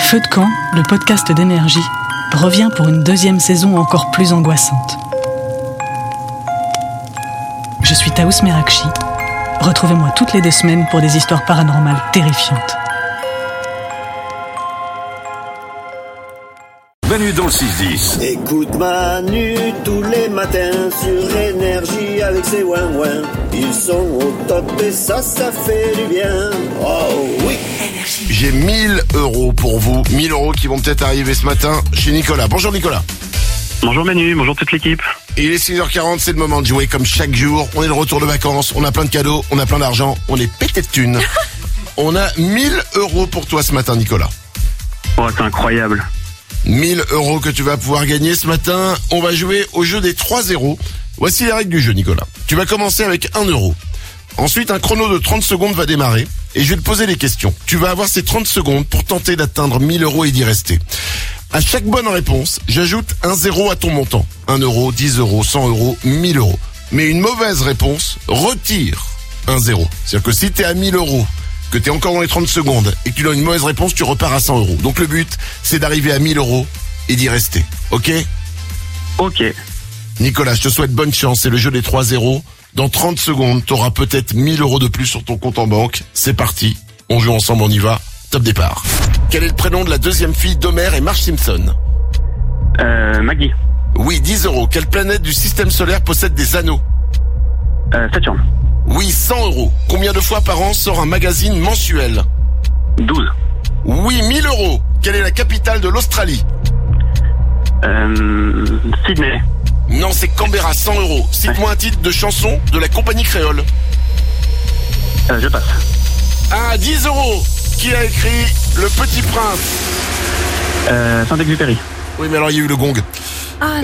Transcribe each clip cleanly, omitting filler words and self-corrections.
Feu de camp, le podcast d'énergie, revient pour une deuxième saison encore plus angoissante. Je suis Taous Merakchi. Retrouvez-moi toutes les 2 semaines pour des histoires paranormales terrifiantes. Manu dans le 6-10. Écoute Manu tous les matins sur Énergie avec ses ouin-ouin. Ils sont au top et ça fait du bien. Oh oui. J'ai 1000 € pour vous. 1000 € qui vont peut-être arriver ce matin chez Nicolas. Bonjour Nicolas. Bonjour Manu, bonjour toute l'équipe. Il est 6h40, c'est le moment de jouer comme chaque jour. On est de retour de vacances, on a plein de cadeaux, on a plein d'argent, on est pété de thunes. On a 1000 € pour toi ce matin Nicolas. Oh, c'est incroyable. 1000 € que tu vas pouvoir gagner ce matin. On va jouer au jeu des 3 0. Voici les règles du jeu Nicolas. Tu vas commencer avec 1 €. Ensuite un chrono de 30 secondes va démarrer et je vais te poser les questions. Tu vas avoir ces 30 secondes pour tenter d'atteindre 1000 € et d'y rester. À chaque bonne réponse, j'ajoute un 0 à ton montant. 1 €, 10 €, 100 €, 1000 €. Mais une mauvaise réponse retire un 0. C'est-à-dire que si t'es à 1000 €, que t'es encore dans les 30 secondes et que tu as une mauvaise réponse, tu repars à 100 €. Donc le but, c'est d'arriver à 1000 € et d'y rester. Ok ? Ok. Nicolas, je te souhaite bonne chance. C'est le jeu des 3 0. Dans 30 secondes, t'auras peut-être 1000 € de plus sur ton compte en banque. C'est parti. On joue ensemble, on y va. Top départ. Quel est le prénom de la deuxième fille d'Homer et Marge Simpson ? Maggie. Oui, 10 €. Quelle planète du système solaire possède des anneaux ? Saturne. Oui, 100 €. Combien de fois par an sort un magazine mensuel ? 12. Oui, 1000 €. Quelle est la capitale de l'Australie ? Sydney. Non, c'est Canberra, 100 €. Cite-moi un titre de chanson de la compagnie créole. Je passe. Ah, 10 €. Qui a écrit Le Petit Prince ? Saint-Exupéry. Oui, mais alors il y a eu le gong. Ah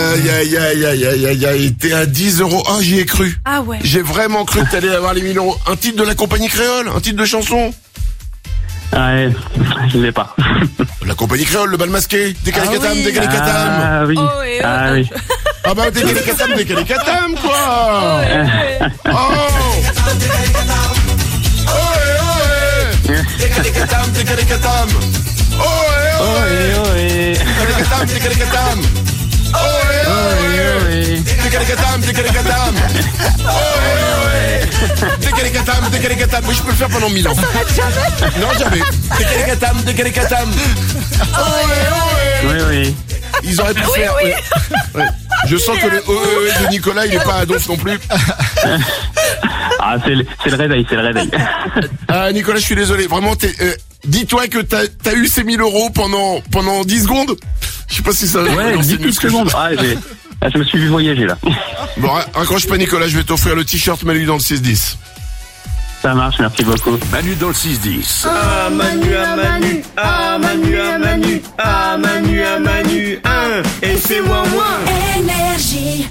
Et t'es à 10 €. Ah, j'y ai cru. Ah ouais. J'ai vraiment cru que t'allais avoir les 1000 €. Un titre de la compagnie créole ? Un titre de chanson ? Ouais, je l'ai pas. La compagnie créole, le bal masqué. Décalé-catam, oui. décalé-catam. Ah oui. Oh, et Ah oui. Ah bah décalé-catam, décalé-catam, quoi. Oh. Décalé-catam, décalé-catam. Décalé-catam, décalé-catam. Décalé-catam, décalé-catam. Décalé-catam, décalé-catam. Oui, je peux le faire pendant 1000 ans. Non, jamais. Décalé-catam, décalé-catam. Oui. Ils auraient pu faire... Ouais. Je sens que le de Nicolas, il est pas à donf non plus. Ah, c'est le réveil, Ah, Nicolas, je suis désolé. Vraiment, dis-toi que t'as eu ces 1000 € pendant 10 secondes. Je sais pas si ça... Ouais, 10 petites secondes. Je me suis vu voyager, là. Bon, raccroche pas, Nicolas, je vais t'offrir le t-shirt Manu dans le 6-10. Ça marche, merci beaucoup. Manu dans le 6-10. Ah Manu, ah Manu, ah Manu, ah Manu, ah Manu, ah Manu, et c'est ouin ouin. Énergie.